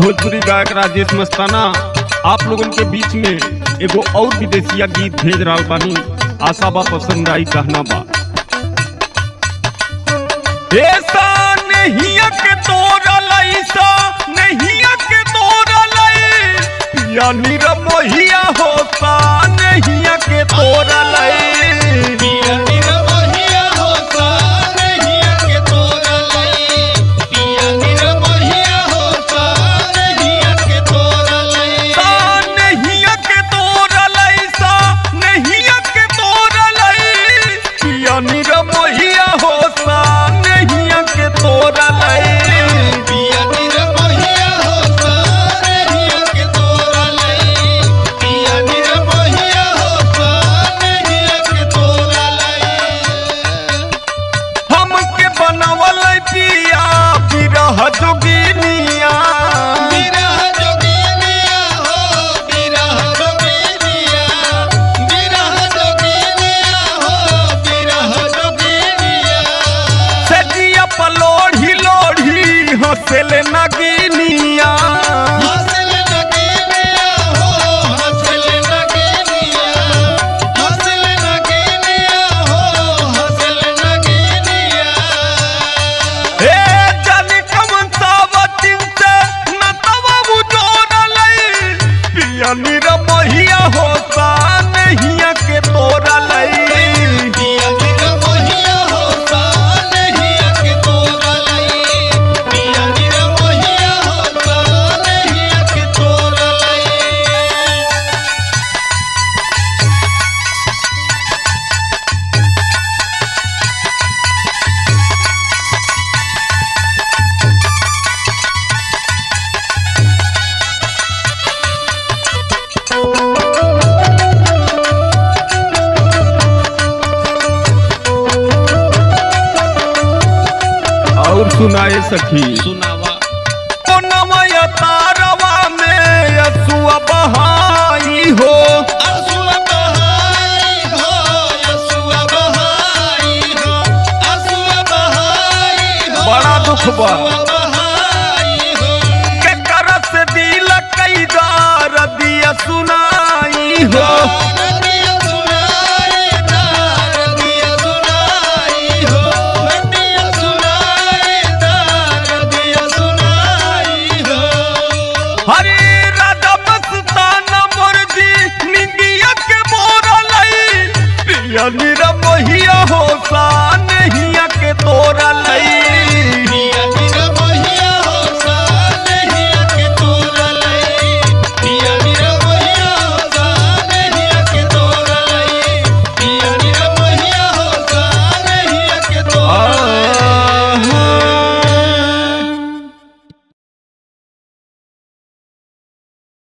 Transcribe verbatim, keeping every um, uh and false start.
भोजपुरी गायक राजेश मस्ताना आप लोगों के बीच में एगो और विदेशिया गीत भेज रहा बानी। आशा बा पसंद आई। कहना बा ऐसा नहीं के तोरा लईसा नहीं के तोरा लई पिया नीर मोहिया होता नहीं के तोरा लई हंसले नगीनिया हंसले नगीनिया हो हंसले नगीनिया हंसले नगीनिया हो हंसले नगीनिया ए जानी कमन सावतिन से न तवा बुझोर लई पिया नीर मोहिया होता नहीं के तोरा लई और सुनाए सखी सुनावा ओ नमय तारवा में यसुआ बहाई हो असुआ बहाई हो यसुआ बहाई हो असुआ बहाई हो बड़ा दुख बा बहाई हो के करस दिल कई दार दिया सुनाई हो।